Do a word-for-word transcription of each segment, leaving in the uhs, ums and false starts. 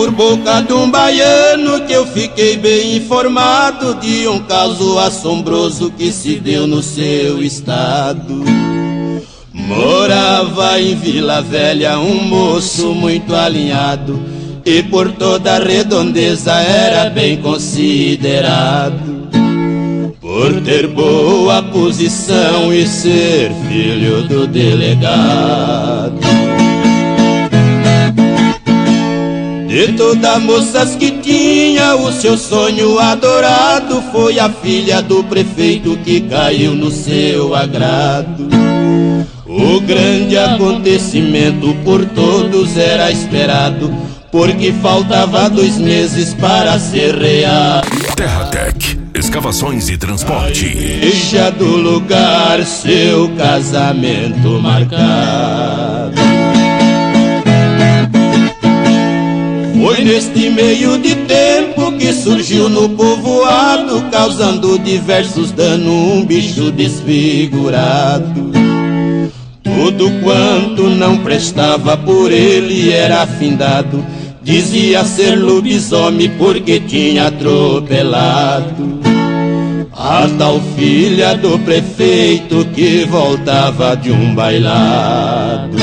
por boca de um baiano que eu fiquei bem informado de um caso assombroso que se deu no seu estado. Morava em Vila Velha um moço muito alinhado e por toda a redondeza era bem considerado, por ter boa posição e ser filho do delegado. De todas moças que tinha, o seu sonho adorado foi a filha do prefeito que caiu no seu agrado. O grande acontecimento por todos era esperado, porque faltava dois meses para ser real. Terratec, escavações e transporte. Deixa do lugar seu casamento marcado. Foi neste meio de tempo que surgiu no povoado, causando diversos danos, um bicho desfigurado. Tudo quanto não prestava por ele era afindado, dizia ser lobisomem porque tinha atropelado a tal filha do prefeito que voltava de um bailado.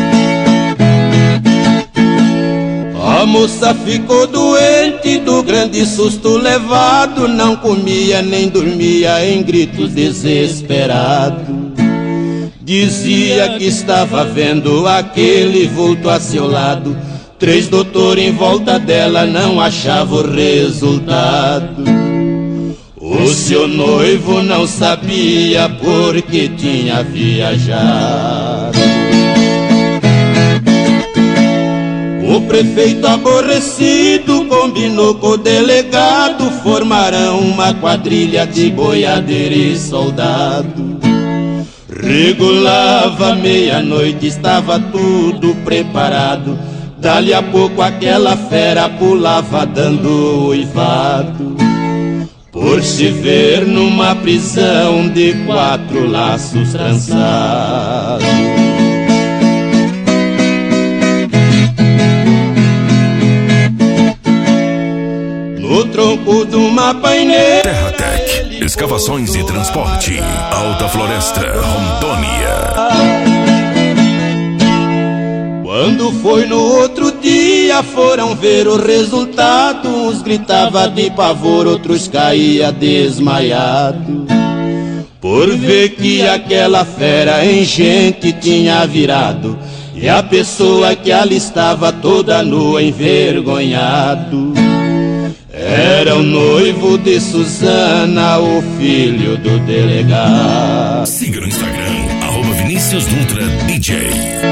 A moça ficou doente do grande susto levado, não comia nem dormia em gritos desesperados. Dizia que estava vendo aquele vulto a seu lado, três doutores em volta dela não achavam o resultado. O seu noivo não sabia porque tinha viajado. O prefeito aborrecido combinou com o delegado, formaram uma quadrilha de boiadeiro e soldado. Regulava meia-noite, estava tudo preparado. Dali a pouco aquela fera pulava dando uivado, por se ver numa prisão de quatro laços trançados. No tronco de uma paineira, Terratec, escavações e transporte. Alta Floresta, Rondônia. Quando foi no outro dia, foram ver o resultado. Uns gritavam de pavor, outros caíam desmaiados, por ver que aquela fera em gente tinha virado, e a pessoa que ali estava toda nua, envergonhado, era o noivo de Suzana, o filho do delegado. Siga no Instagram, arroba Vinícius Dutra D J.